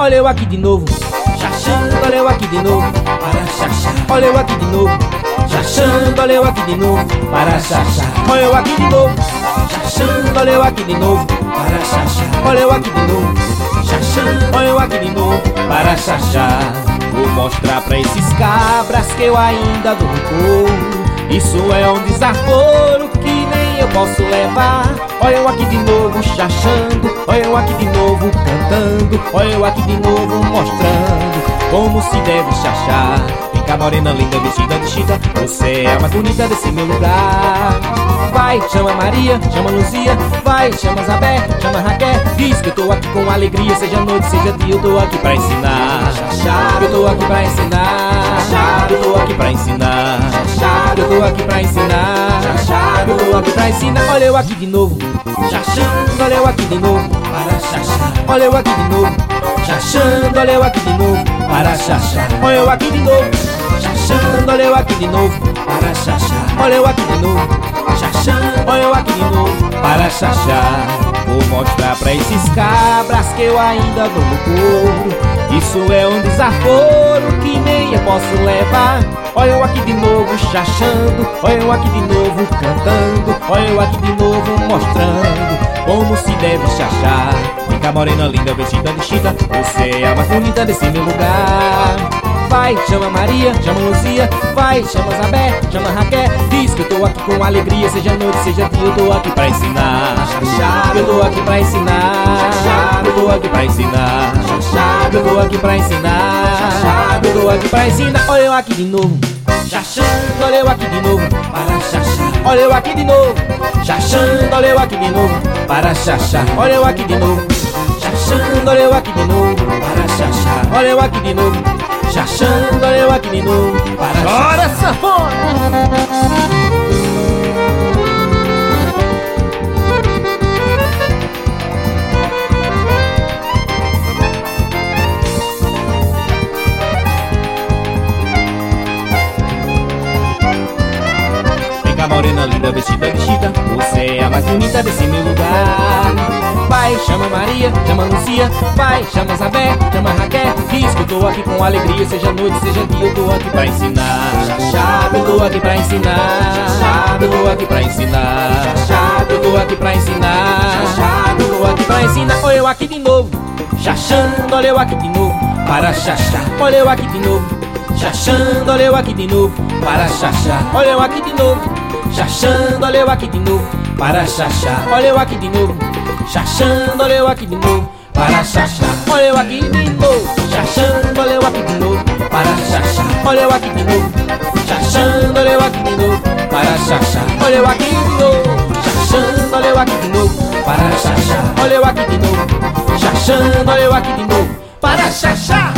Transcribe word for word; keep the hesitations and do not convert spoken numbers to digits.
olha eu aqui de novo, chachando, olha eu aqui de novo, para chachar. Olha eu aqui de novo, chachando, olha eu aqui de novo, para chachar. Olha eu aqui de novo, chachando, olha eu aqui de novo, para chachar. Olha eu aqui de novo, chachando, olha eu aqui de novo, para chachar. Vou mostrar pra esses cabras que eu ainda dou couro. Isso é um desaforo que nem eu posso levar. Olha eu aqui de novo chachando, olha eu aqui de novo cantando, olha eu aqui de novo mostrando como se deve chachar. Vem cá morena linda vestida de chita, você é a mais bonita desse meu lugar. Vai, chama Maria, chama Luzia, vai, chama Zabé, chama Raquel. Diz que eu tô aqui com alegria, seja noite, seja dia, eu tô aqui pra ensinar. Chachar, eu tô aqui pra ensinar. Chachar, eu tô aqui pra ensinar. Chachar, eu tô aqui pra ensinar. Chachar, eu tô aqui pra ensinar. Olha eu aqui de novo, chachando, olha eu aqui de novo, para chachar. Olha eu aqui de novo, chachando, olha eu aqui de novo, para chachar. Olha eu aqui de novo, chachando, olha eu aqui de novo, para chachar. Olha eu aqui de novo, chachando, olha eu aqui de novo, para chachar. Vou mostrar pra esses cabras que eu ainda dou no couro. Isso é um desaforo que nem eu posso levar. Olha eu aqui de novo chachando, olha eu aqui de novo cantando, olha eu aqui de novo mostrando como se deve chachar. Vem cá morena linda vestida de chita, você é a mais bonita desse meu lugar. Vai, chama Maria, chama Luzia, vai, chama Zabé, chama Raquel. Diz que eu tô aqui com alegria, seja noite, seja dia, eu tô aqui pra ensinar. Chachar, eu tô aqui pra ensinar. Chachar, eu tô aqui pra ensinar. Chachar, eu tô aqui pra ensinar. Chachar, eu tô aqui pra ensinar. Olha eu aqui de novo, chachando, olha eu aqui de novo, para chachar. Olha eu aqui de novo, chachando, olha eu aqui de novo, para chachar. Olha eu aqui de novo, chachando, olha eu aqui de novo, para chachar. Olha eu aqui de novo, chachando, olha eu aqui de novo, para chachar. Bora, sanfona! Morena linda vestida de chita, você é a mais bonita desse meu lugar. Vai, chama Maria, chama Luzia, vai, chama Zabé, chama Raquel. Diz que eu tô aqui com alegria, seja noite, seja dia, eu tô aqui pra ensinar. Chachá, eu tô aqui pra ensinar. Chachá, eu tô aqui pra ensinar. Chachá, eu tô aqui pra ensinar. Chachá, eu tô aqui pra ensinar. Olha eu aqui de novo, chachando, olha eu aqui de novo, para chachá. Olha eu aqui de novo, chachando, olha eu aqui de novo, para chachá. Olha eu aqui de novo, chachando, olha eu aqui de novo, para chachar. Olha eu aqui de novo, chachando, olha eu aqui de novo, para chachar. Olha eu aqui de novo, chachando, olha eu aqui de novo, para chachar. Olha eu aqui de novo, chachando, olha eu aqui de novo, para chachar. Olha eu aqui de novo, chachando, olha eu aqui de novo, para chachar. Olha eu aqui de novo, chachando, olha eu aqui de novo, para chachar.